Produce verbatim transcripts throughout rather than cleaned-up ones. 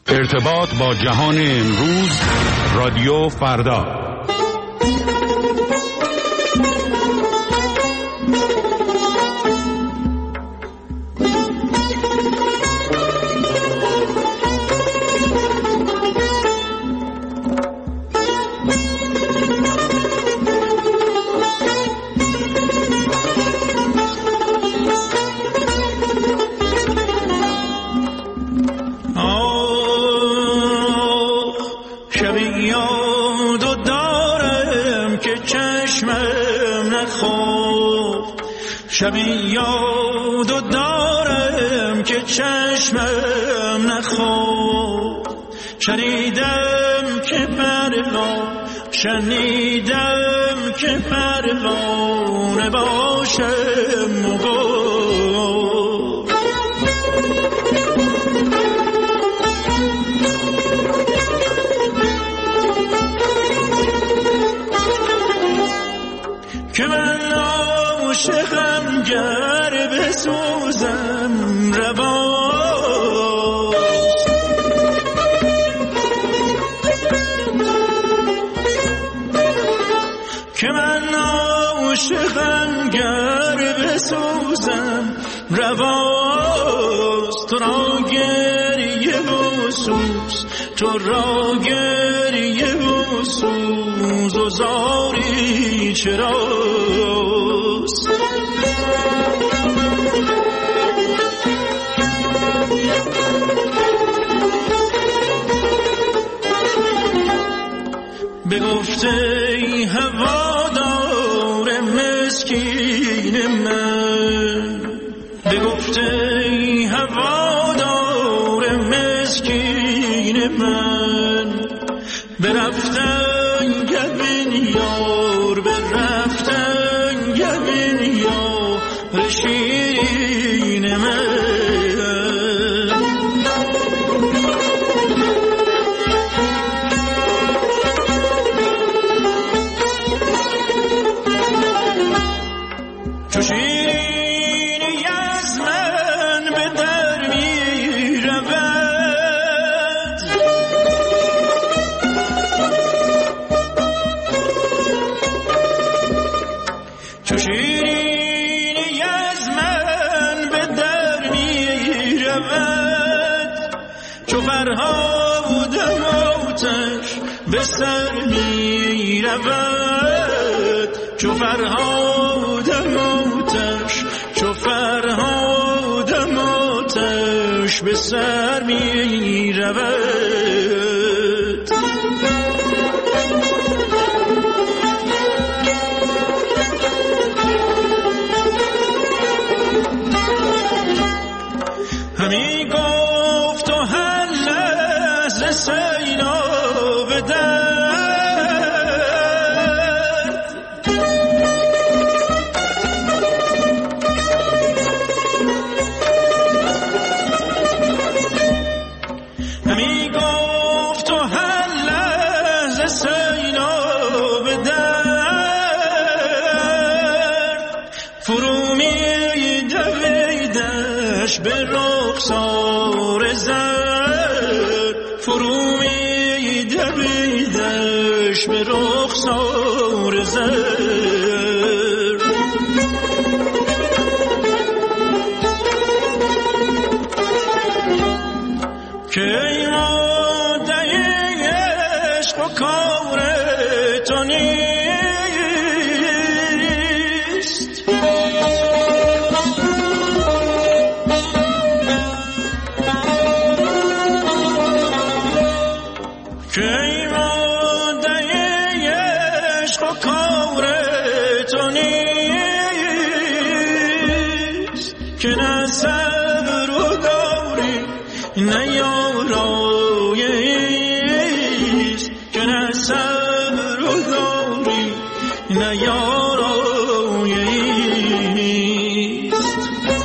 ارتباط با جهان امروز، رادیو فردا. شبی یادو دارم که چشمم نخورد، شنیدم که پروانه شنیدم که پروانه باشم مغول. که من عاشقم گر بسوزم رواست، که من عاشقم گر بسوزم رواست. تو را گریه و سوز، تو را گریه و سوز و زاری چراست. بگفته ای هوادار مسکین من، بگفته ای هوادار مسکین من، برفتن گبین یار، برفتن گبین یار شیرین من. چو شیرینی از من به در می رود، چو شیرینی از من به در می رود، چو فرهادم آتش به سر می رود، چو فرهادم آتش، چو فرهادم آتش به سر می رود. همی گفت و هر لحظه سیلاب درد، همی گفت و هر لحظه سیلاب درد، فرو می دویدش به رخسار زرد، فرو می دویدش به رخسار زرد. که ای ماده عشق و کار تو نیست، که ای ماده عشق و کار تو نیست، که نه صبر و داری نه یاراییست، که نه صبر و داری نه یاراییست.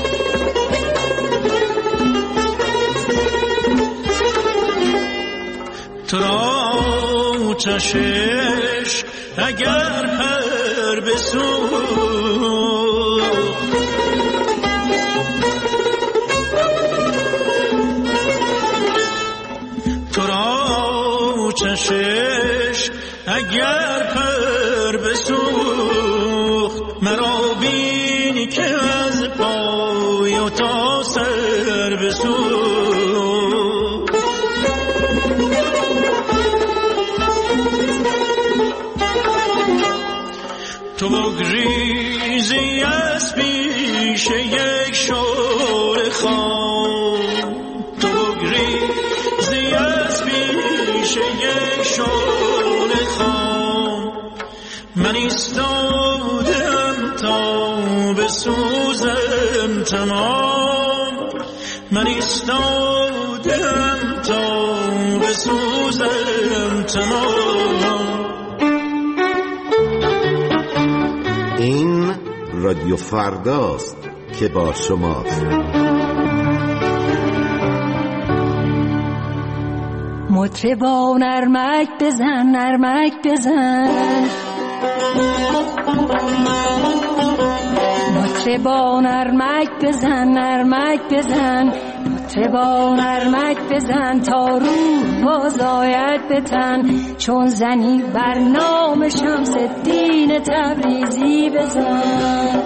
تو را چشش اگر پر بسوخت، تو را چشش اگر پر بسوخت، مرا بینی که از پای و تا سر بسوخت. تو بگریزی از پیش یک شور خام، تو بگریزی از پیش یک شور خام، من ایستادم تا بسوزم تمام، من ایستادم تا بسوزم تمام. این رادیو فرداست که با شماست. مطربا نرمک بزن، نرمک بزن، مطربا نرمک بزن، نرمک بزن، مطربا نرمک بزن، تا روح باز آید به تن، چون زنی بر نام شمس الدین تبریزی بزن.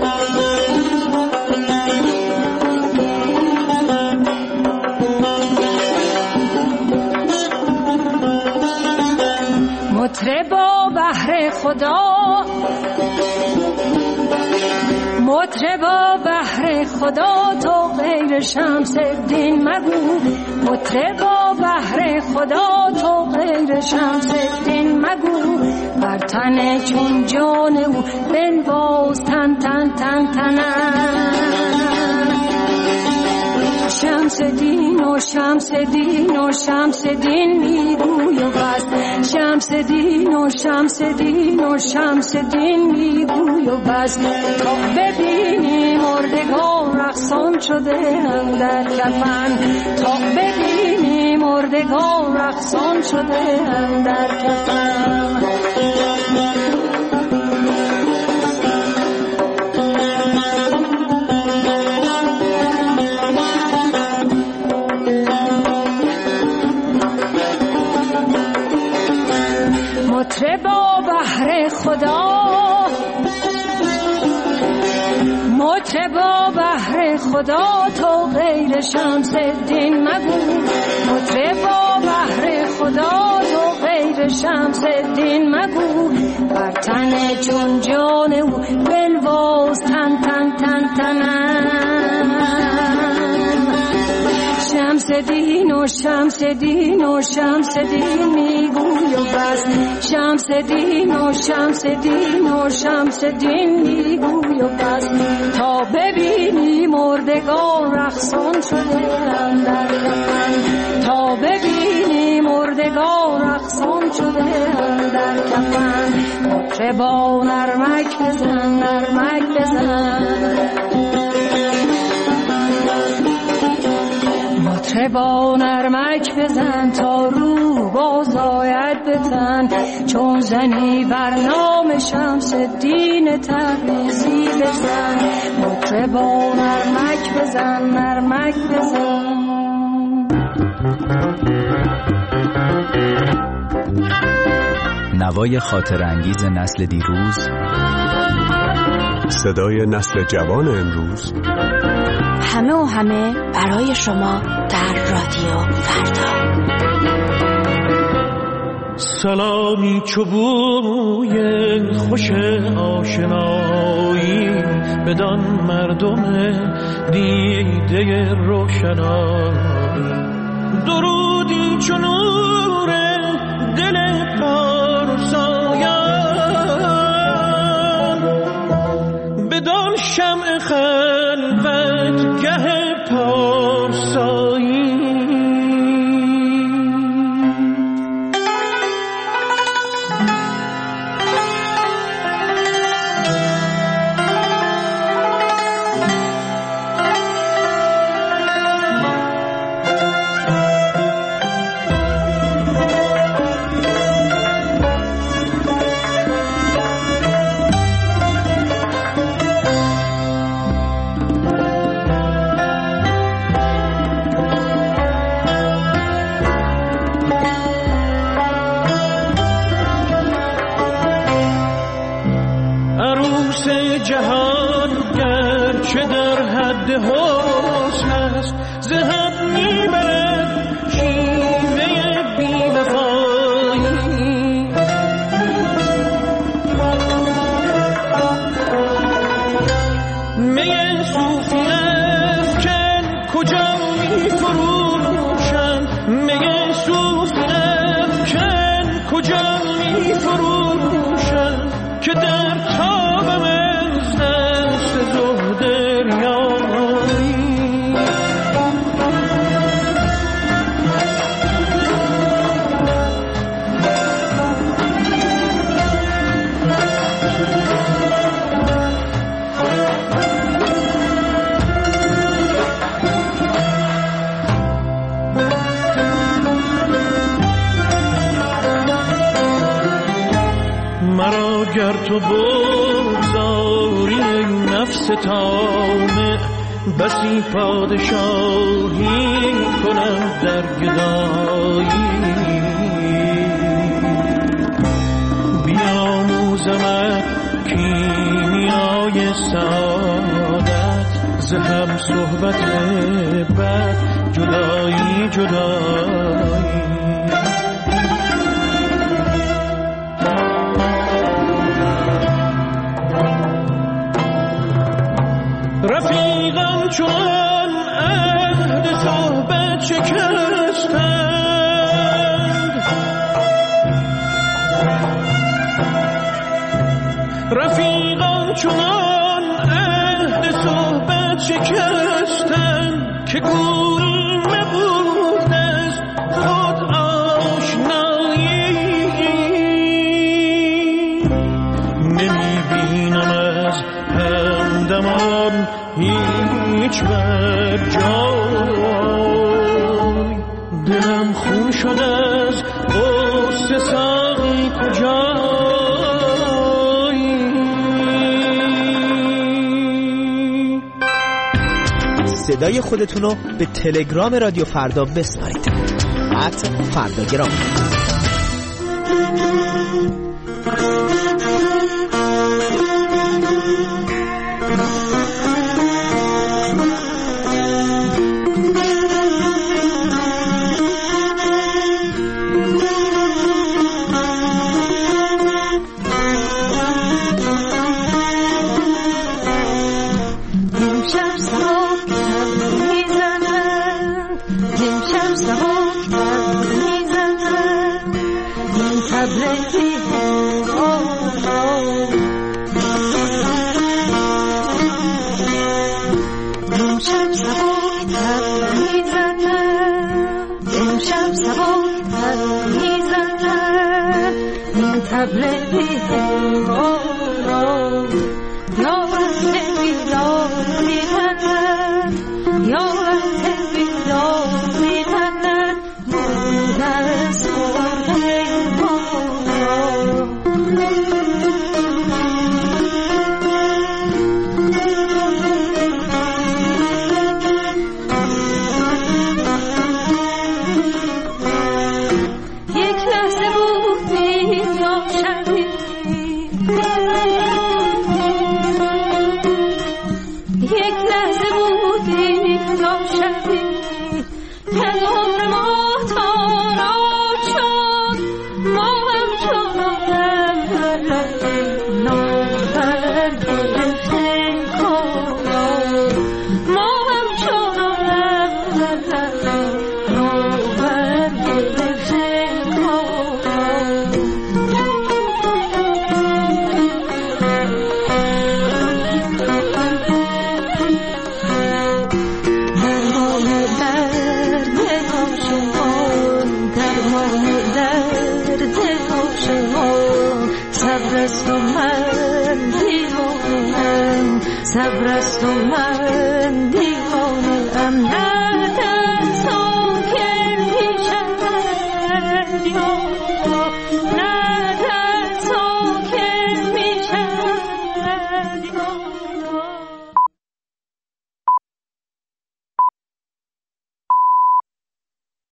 مطربا بهر خدا، مطربا بهر خدا، تو غیر شمس الدین مگو، مطربا بهر خدا، تو غیر شمس الدین مگو، بر تن چون جان او بنواز تن تن تن تنم. شمس دین و شمس دین و شمس دین میگوی و بس، شمس دین و شمس دین و شمس دین میگوی و بس، تا ببینی مردگان رقصان شده اندر کفن، تا ببینی مردگان رقصان شده اندر کفن. مطربا بهر خدا، مطربا بهر خدا، تو غیر شمس الدین مگو، مطربا بهر خدا، تو غیر شمس الدین مگو، بر تن چون جان او بنواز تن تن تن تنم. شمس دین و شمس دین و شمس دین میگوی و بس، شمس دین و شمس دین و شمس دین میگوی و بس، تا ببینی مردگان رقصان شده اندر کفن، تا ببینی مردگان رقصان شده اندر کفن. مطربا نرمک بزن، نرمک بزن، مطربا نرمک بزن، تا روح باز آید به تن، چون زنی بر نام شمس الدین تبریزی بزن. مطربا نرمک بزن، نرمک بزن. نوای خاطر انگیز نسل دیروز، صدای نسل جوان امروز، همه و همه برای شما در رادیو فردا. سلامی چوبوی خوش آشنایی، بدان مردم دیده روشنایی، درودی چو نور دل پارسایان، بدان شمع خلوت گه پارسایی. حد حسن است ز هم میبرد شیوه بی‌وفایی. می صوفی افکن کجا میفروشند، می صوفی افکن کجا میفروشند که در تابم از دست زهد ریایی. مرا گر تو بگذاری نفس طامع، بسی پادشاهی کنم در گدایی. بیاموزمت کیمیای سعادت، ز هم صحبت بد جدایی جدایی. رفیقم چون عهد صحبت شکستند، رفیقم چون عهد صحبت شکستند که گویی نبود از خود آشنایی. نمیبینم از همدمان هیچ بر جای، دلم خون شد از غصه ساقی کجایی. صدای خودتونو به تلگرام رادیو فردا بسپارید. ات فرداگرام. صبر است و من